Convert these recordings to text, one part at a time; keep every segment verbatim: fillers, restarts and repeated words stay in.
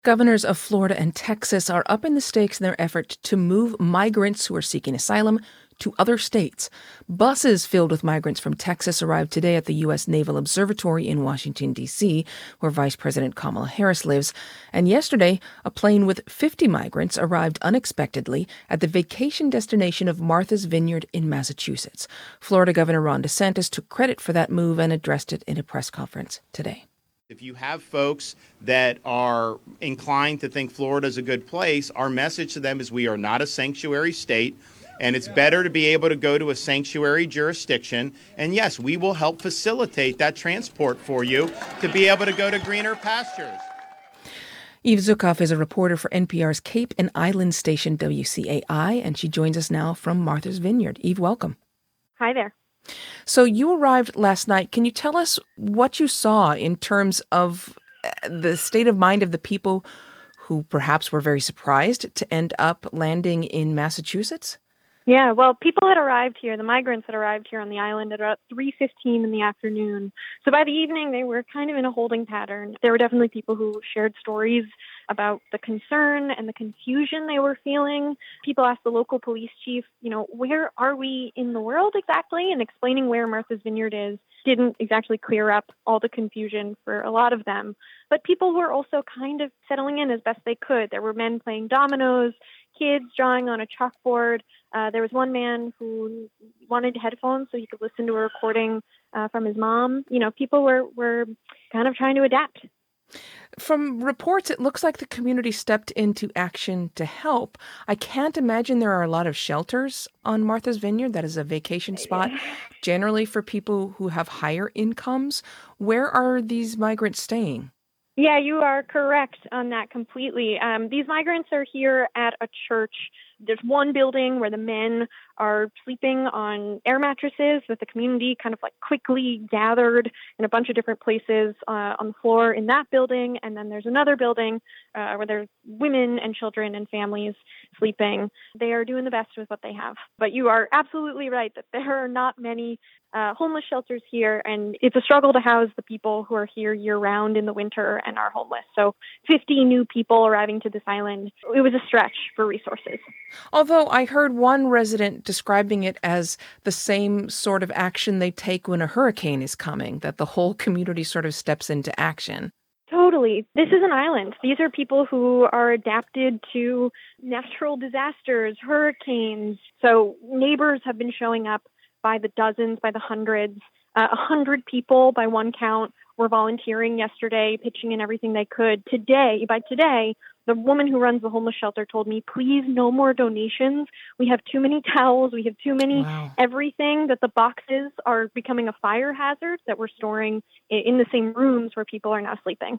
Governors of Florida and Texas are up in the stakes in their effort to move migrants who are seeking asylum to other states. Buses filled with migrants from Texas arrived today at the U S. Naval Observatory in Washington, D C, where Vice President Kamala Harris lives. And yesterday, a plane with fifty migrants arrived unexpectedly at the vacation destination of Martha's Vineyard in Massachusetts. Florida Governor Ron DeSantis took credit for that move and addressed it in a press conference today. If you have folks that are inclined to think Florida is a good place, our message to them is we are not a sanctuary state, and it's better to be able to go to a sanctuary jurisdiction. And yes, we will help facilitate that transport for you to be able to go to greener pastures. Eve Zukoff is a reporter for N P R's Cape and Island station W C A I, and she joins us now from Martha's Vineyard. Eve, welcome. Hi there. So you arrived last night. Can you tell us what you saw in terms of the state of mind of the people who perhaps were very surprised to end up landing in Massachusetts? Yeah, well, people had arrived here, the migrants had arrived here on the island at about three fifteen in the afternoon. So by the evening, they were kind of in a holding pattern. There were definitely people who shared stories about the concern and the confusion they were feeling. People asked the local police chief, you know, where are we in the world exactly? And explaining where Martha's Vineyard is didn't exactly clear up all the confusion for a lot of them. But people were also kind of settling in as best they could. There were men playing dominoes, kids drawing on a chalkboard. Uh, there was one man who wanted headphones so he could listen to a recording uh, from his mom. You know, people were, were kind of trying to adapt. From reports, it looks like the community stepped into action to help. I can't imagine there are a lot of shelters on Martha's Vineyard. That is a vacation spot generally for people who have higher incomes. Where are these migrants staying? Yeah, you are correct on that completely. Um, these migrants are here at a church. There's one building where the men are sleeping on air mattresses that the community kind of like quickly gathered in a bunch of different places uh, on the floor in that building. And then there's another building uh, where there's women and children and families sleeping. They are doing the best with what they have. But you are absolutely right that there are not many uh, homeless shelters here, and it's a struggle to house the people who are here year-round in the winter and are homeless. So fifty new people arriving to this island, it was a stretch for resources. Although I heard one resident describing it as the same sort of action they take when a hurricane is coming, that the whole community sort of steps into action. Totally. This is an island. These are people who are adapted to natural disasters, hurricanes. So neighbors have been showing up by the dozens, by the hundreds. Uh, A hundred people, by one count, were volunteering yesterday, pitching in everything they could. Today, by today, the woman who runs the homeless shelter told me, please, no more donations. We have too many towels. We have too many Wow. everything, that the boxes are becoming a fire hazard that we're storing in the same rooms where people are now sleeping.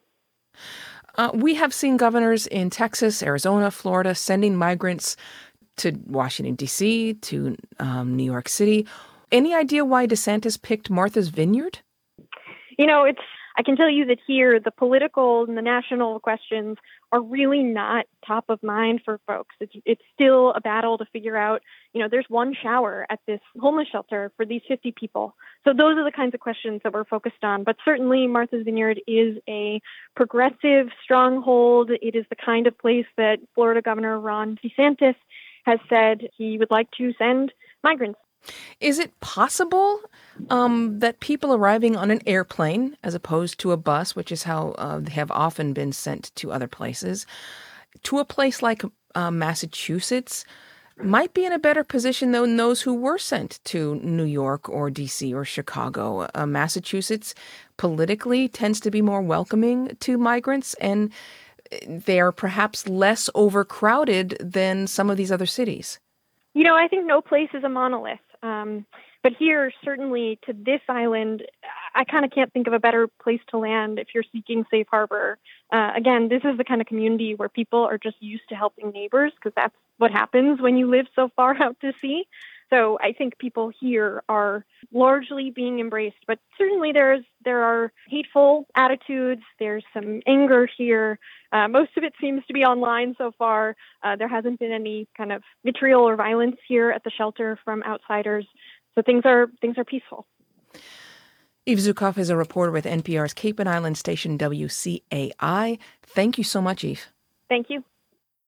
Uh, we have seen governors in Texas, Arizona, Florida sending migrants to Washington, D C, to um, New York City. Any idea why DeSantis picked Martha's Vineyard? You know, it's I can tell you that here, the political and the national questions are really not top of mind for folks. It's, it's still a battle to figure out, you know, there's one shower at this homeless shelter for these fifty people. So those are the kinds of questions that we're focused on. But certainly Martha's Vineyard is a progressive stronghold. It is the kind of place that Florida Governor Ron DeSantis has said he would like to send migrants. Is it possible um, that people arriving on an airplane as opposed to a bus, which is how uh, they have often been sent to other places, to a place like uh, Massachusetts, might be in a better position than those who were sent to New York or D C or Chicago? Uh, Massachusetts politically tends to be more welcoming to migrants, and they are perhaps less overcrowded than some of these other cities. You know, I think no place is a monolith. Um, but here, certainly to this island, I kind of can't think of a better place to land if you're seeking safe harbor. Uh, again, this is the kind of community where people are just used to helping neighbors, because that's what happens when you live so far out to sea. So I think people here are largely being embraced, but certainly there's there are hateful attitudes. There's some anger here. Uh, most of it seems to be online so far. Uh, there hasn't been any kind of vitriol or violence here at the shelter from outsiders. So things are things are peaceful. Eve Zukoff is a reporter with N P R's Cape and Island station W C A I. Thank you so much, Eve. Thank you.